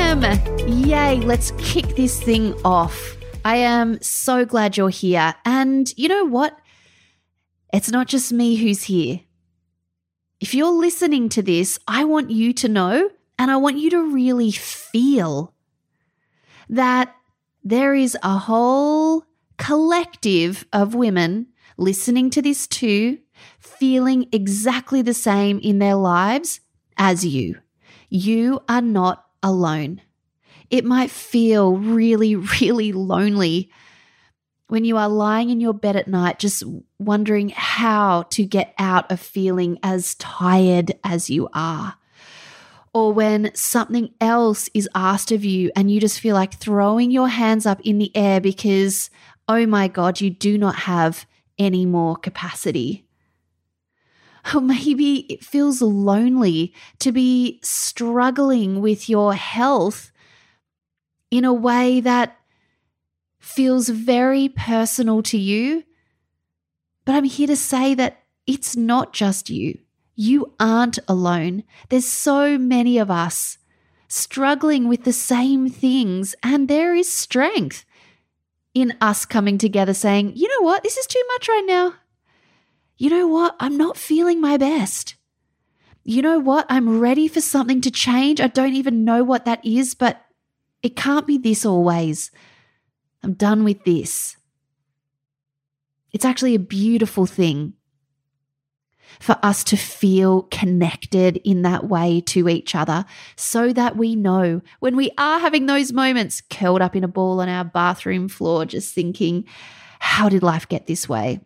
Welcome. Yay, let's kick this thing off. I am so glad you're here. And you know what? It's not just me who's here. If you're listening to this, I want you to know, and I want you to really feel that there is a whole collective of women listening to this too, feeling exactly the same in their lives as you. You are not alone. It might feel really, really lonely when you are lying in your bed at night just wondering how to get out of feeling as tired as you are. Or when something else is asked of you and you just feel like throwing your hands up in the air because, oh my God, you do not have any more capacity. Or maybe it feels lonely to be struggling with your health in a way that feels very personal to you. But I'm here to say that it's not just you. You aren't alone. There's so many of us struggling with the same things, and there is strength in us coming together saying, you know what, this is too much right now. You know what? I'm not feeling my best. You know what? I'm ready for something to change. I don't even know what that is, but it can't be this always. I'm done with this. It's actually a beautiful thing for us to feel connected in that way to each other so that we know when we are having those moments curled up in a ball on our bathroom floor just thinking, how did life get this way?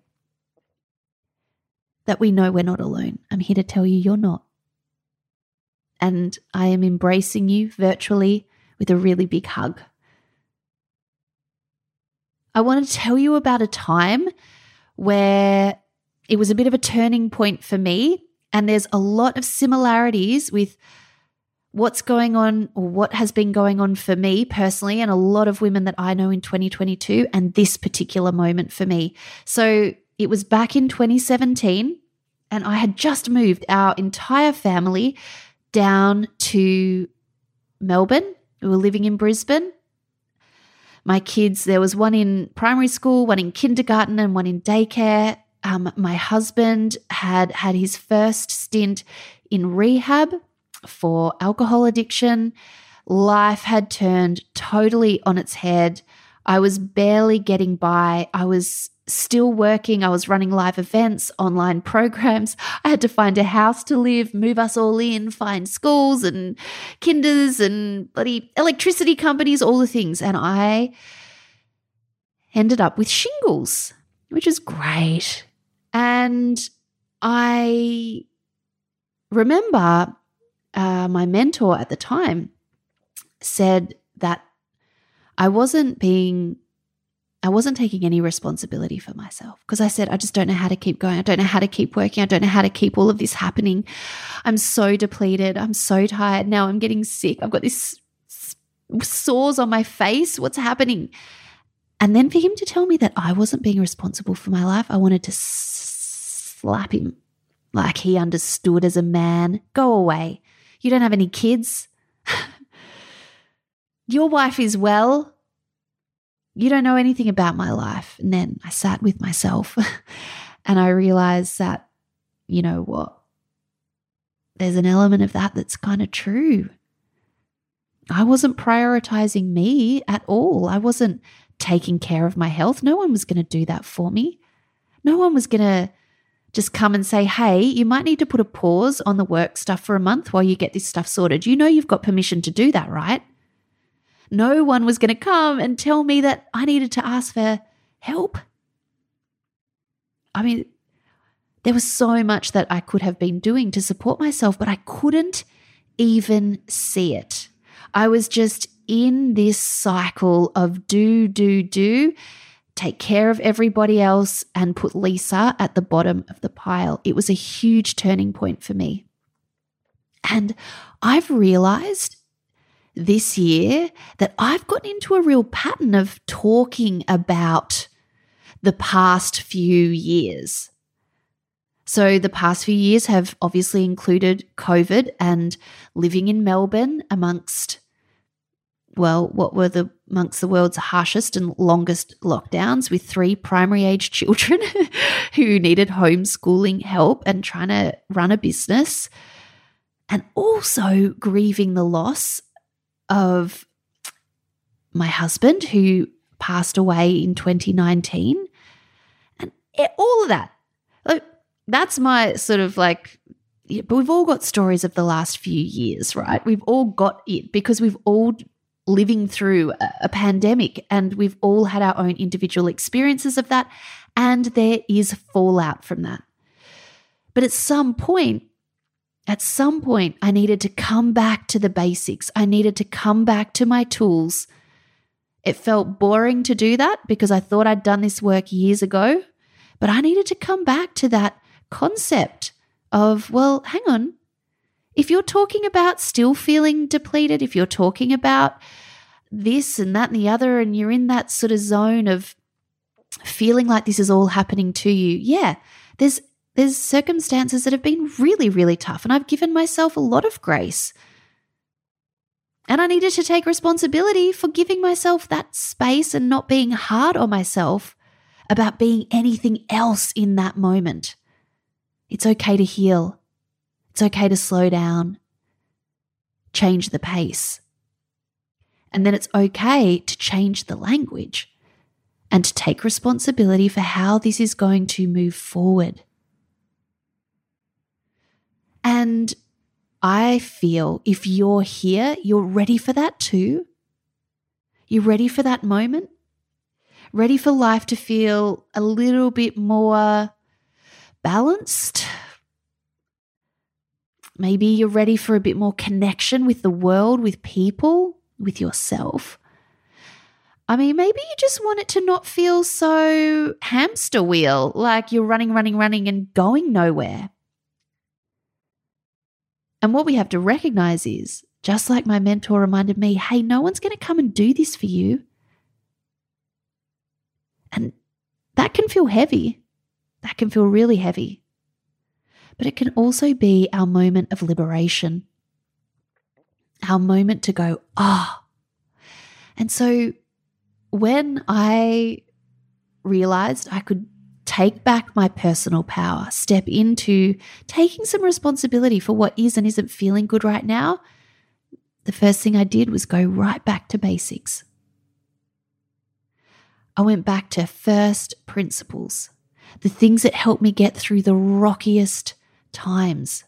That we know we're not alone. I'm here to tell you you're not. And I am embracing you virtually with a really big hug. I want to tell you about a time where it was a bit of a turning point for me, and there's a lot of similarities with what's going on or what has been going on for me personally and a lot of women that I know in 2022 and this particular moment for me. So it was back in 2017 and I had just moved our entire family down to Melbourne. We were living in Brisbane. My kids, there was one in primary school, one in kindergarten and one in daycare. My husband had his first stint in rehab for alcohol addiction. Life had turned totally on its head. I was barely getting by. I was still working. I was running live events, online programs. I had to find a house to live, move us all in, find schools and kinders and bloody electricity companies, all the things. And I ended up with shingles, which is great. And I remember my mentor at the time said that I wasn't taking any responsibility for myself because I said, I just don't know how to keep going. I don't know how to keep working. I don't know how to keep all of this happening. I'm so depleted. I'm so tired. Now I'm getting sick. I've got this sores on my face. What's happening? And then for him to tell me that I wasn't being responsible for my life, I wanted to slap him like he understood as a man. Go away. You don't have any kids. Your wife is well. You don't know anything about my life. And then I sat with myself and I realized that, you know what, there's an element of that that's kind of true. I wasn't prioritizing me at all. I wasn't taking care of my health. No one was going to do that for me. No one was going to just come and say, hey, you might need to put a pause on the work stuff for a month while you get this stuff sorted. You know you've got permission to do that, right? No one was going to come and tell me that I needed to ask for help. I mean, there was so much that I could have been doing to support myself, but I couldn't even see it. I was just in this cycle of do, take care of everybody else and put Lisa at the bottom of the pile. It was a huge turning point for me. And I've realized this year that I've gotten into a real pattern of talking about the past few years. So the past few years have obviously included COVID and living in Melbourne amongst what were amongst the world's harshest and longest lockdowns with 3 primary age children who needed homeschooling help and trying to run a business, and also grieving the loss of my husband who passed away in 2019, and all of that. Like, that's my sort of like, but we've all got stories of the last few years, right? We've all got it because we've all living through a pandemic and we've all had our own individual experiences of that, and there is fallout from that. But at some point, I needed to come back to the basics. I needed to come back to my tools. It felt boring to do that because I thought I'd done this work years ago, but I needed to come back to that concept of, well, hang on. If you're talking about still feeling depleted, if you're talking about this and that and the other, and you're in that sort of zone of feeling like this is all happening to you, yeah, there's circumstances that have been really, really tough, and I've given myself a lot of grace. And I needed to take responsibility for giving myself that space and not being hard on myself about being anything else in that moment. It's okay to heal. It's okay to slow down, change the pace. And then it's okay to change the language and to take responsibility for how this is going to move forward. And I feel if you're here, you're ready for that too. You're ready for that moment, ready for life to feel a little bit more balanced. Maybe you're ready for a bit more connection with the world, with people, with yourself. I mean, maybe you just want it to not feel so hamster wheel, like you're running and going nowhere. And what we have to recognize is, just like my mentor reminded me, hey, no one's going to come and do this for you. And that can feel heavy. That can feel really heavy. But it can also be our moment of liberation, our moment to go, ah. And so when I realized I could take back my personal power, step into taking some responsibility for what is and isn't feeling good right now, the first thing I did was go right back to basics. I went back to first principles, the things that helped me get through the rockiest times.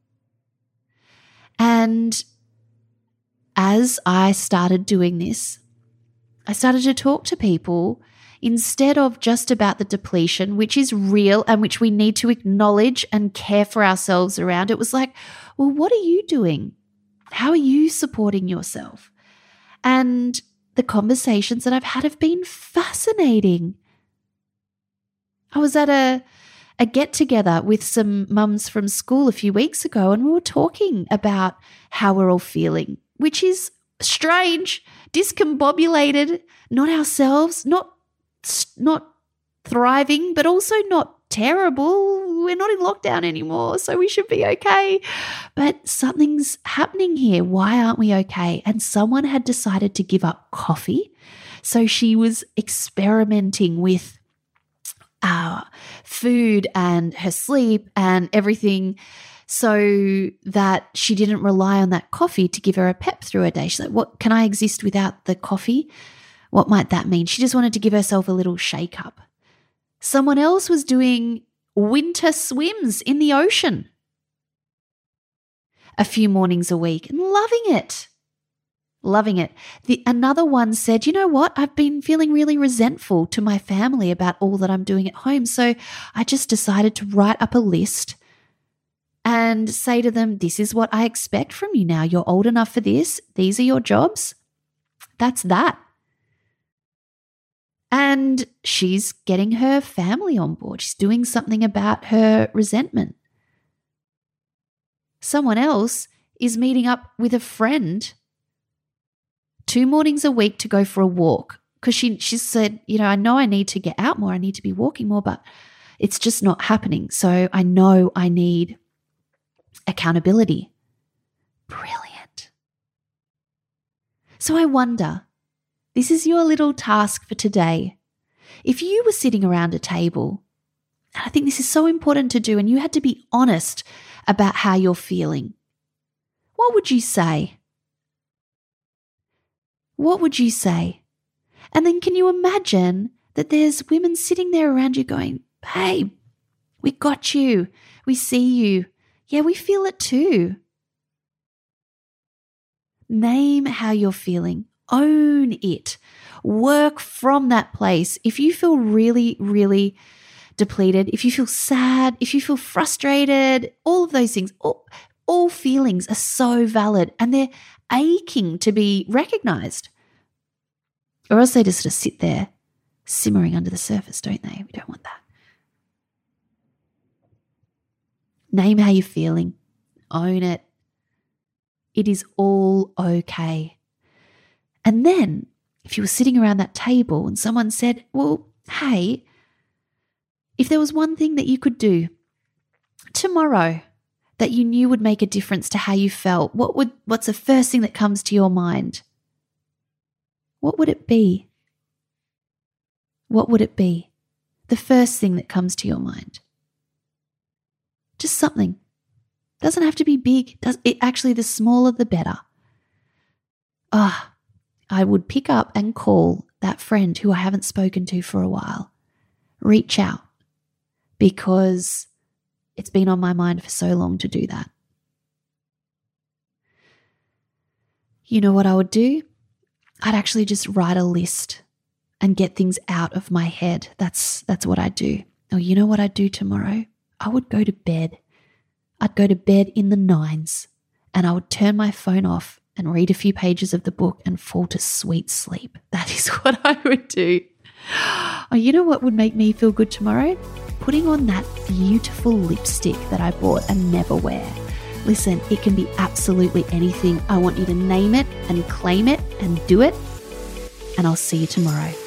And as I started doing this, I started to talk to people instead of just about the depletion, which is real and which we need to acknowledge and care for ourselves around. It was like, well, what are you doing? How are you supporting yourself? And the conversations that I've had have been fascinating. I was at a get-together with some mums from school a few weeks ago, and we were talking about how we're all feeling, which is strange, discombobulated, not ourselves, not thriving, but also not terrible. We're not in lockdown anymore, so we should be okay. But something's happening here. Why aren't we okay? And someone had decided to give up coffee. So she was experimenting with food and her sleep and everything so that she didn't rely on that coffee to give her a pep through her day. She's like, what can I exist without the coffee? What might that mean? She just wanted to give herself a little shake up. Someone else was doing winter swims in the ocean a few mornings a week and loving it. Loving it. Another one said, you know what? I've been feeling really resentful to my family about all that I'm doing at home. So I just decided to write up a list and say to them, this is what I expect from you now. You're old enough for this. These are your jobs. That's that. And she's getting her family on board. She's doing something about her resentment. Someone else is meeting up with a friend 2 mornings a week to go for a walk because she said, I know I need to get out more. I need to be walking more, but it's just not happening. So I know I need accountability. Brilliant. So I wonder, this is your little task for today. If you were sitting around a table, and I think this is so important to do, and you had to be honest about how you're feeling, what would you say? What would you say? And then can you imagine that there's women sitting there around you going, babe, we got you. We see you. Yeah, we feel it too. Name how you're feeling. Own it. Work from that place. If you feel really, really depleted, if you feel sad, if you feel frustrated, all of those things, all feelings are so valid and they're aching to be recognized. Or else they just sort of sit there simmering under the surface, don't they? We don't want that. Name how you're feeling. Own it. It is all okay. And then if you were sitting around that table and someone said, well, hey, if there was one thing that you could do tomorrow that you knew would make a difference to how you felt, what's the first thing that comes to your mind? What would it be? What would it be? The first thing that comes to your mind. Just something. Doesn't have to be big. Actually, the smaller the better. I would pick up and call that friend who I haven't spoken to for a while. Reach out, because it's been on my mind for so long to do that. You know what I would do? I'd actually just write a list and get things out of my head. That's what I do. Oh, you know what I'd do tomorrow? I would go to bed. I'd go to bed in the 9s and I would turn my phone off and read a few pages of the book and fall to sweet sleep. That is what I would do. Oh, you know what would make me feel good tomorrow? Putting on that beautiful lipstick that I bought and never wear. Listen, it can be absolutely anything. I want you to name it and claim it and do it. And I'll see you tomorrow.